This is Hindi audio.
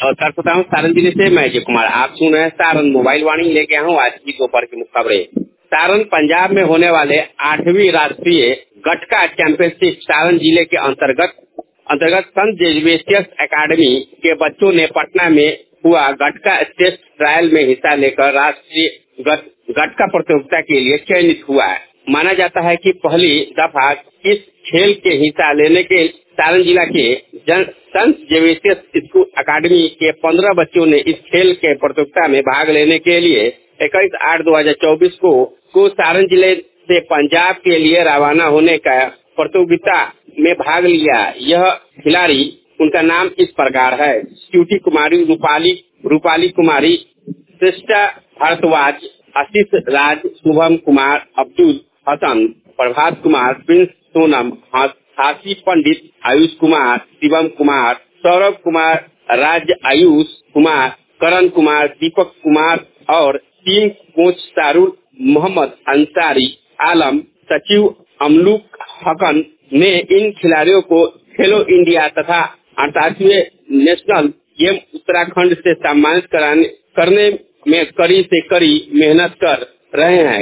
और करता हूँ सारण जिले से मैं अजय कुमार। आप सुन रहे हैं सारण मोबाइल वाणी। लेके आया हूँ आज की दोपहर की मुख्य खबरें। सारण पंजाब में होने वाले 8वीं राष्ट्रीय गटका चैंपियनशिप सारण जिले के अंतर्गत संत जेवियर्स एकेडमी के बच्चों ने पटना में हुआ गटका स्टेट ट्रायल में हिस्सा लेकर राष्ट्रीय गटका प्रतियोगिता के लिए चयनित हुआ है। माना जाता है कि पहली दफा इस खेल के हिस्सा लेने के सारण जिला के संत जेवियर्स स्कूल अकादमी के 15 बच्चों ने इस खेल के प्रतियोगिता में भाग लेने के लिए 21/8/2024 को सारण जिले से पंजाब के लिए रवाना होने का प्रतियोगिता में भाग लिया। यह खिलाड़ी, उनका नाम इस प्रकार है: स्वीटी कुमारी, रूपाली कुमारी, श्रेष्ठा भारद्वाज, आशीष राज, शुभम कुमार, अब्दुल हसन, प्रभात कुमार, प्रिंस सोनम, हासी पंडित, आयुष कुमार, शिवम कुमार, सौरभ कुमार, राज आयुष कुमार, करण कुमार, दीपक कुमार और टीम कोच शाहरुल मोहम्मद अंसारी आलम, सचिव अमलुक हकन ने इन खिलाड़ियों को खेलो इंडिया तथा 88वें नेशनल गेम उत्तराखंड से सम्मानित करने में कड़ी से कड़ी मेहनत कर रहे हैं।